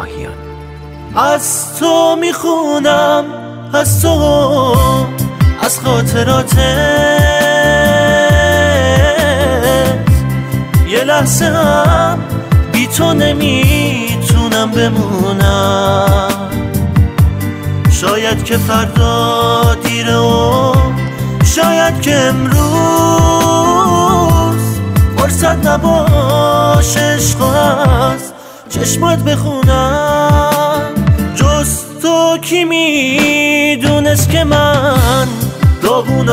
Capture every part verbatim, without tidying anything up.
ماهیان. از تو میخونم، از تو، از خاطراتت، یه لحظه هم بی تو نمیتونم بمونم. شاید که فردا دیره و شاید که امروز فرصت نباشه عشق از چشمات بخونم. جز تو کی میدونست که من داغون و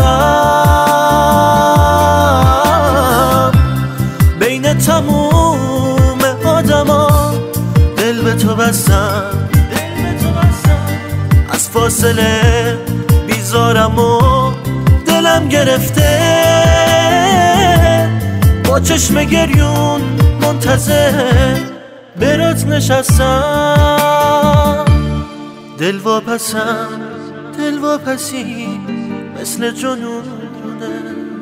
خستم، بین تموم آدما دل به تو بستم. از فاصله بیزارم و دلم گرفته، با چشم گریون منتظر برات نشستم. دل واپسم، دل واپسی مثل جنونه.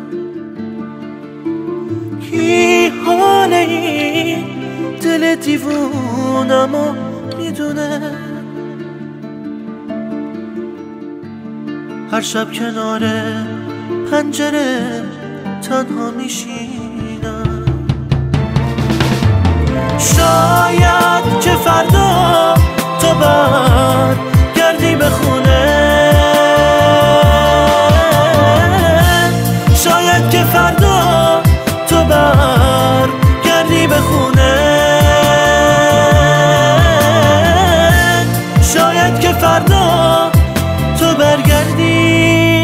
کی حال این دل دیوونمو میدونه؟ هر شب کنار پنجره تنها میشینم. شاید که فردا تو بر گردی به خونه، شاید که فردا تو بر گردی به خونه، شاید که فردا تو برگردی.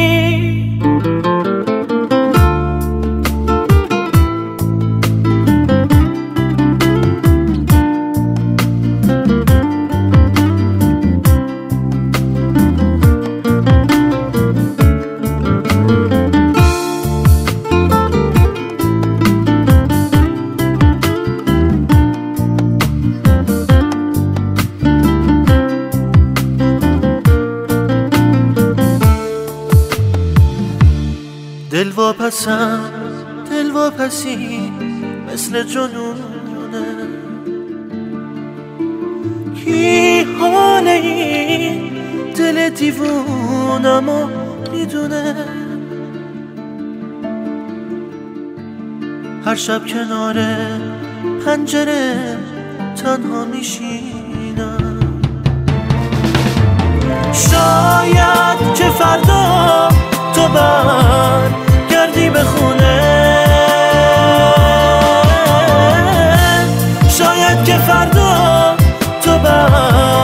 دل واپسم، دل واپسی مثل جنونه. کی حال این دل دیوونمو میدونه؟ هر شب کنار پنجره تنها میشینم. شاید که فردا تو بر گردی به خونه، شاید که فردا تو بر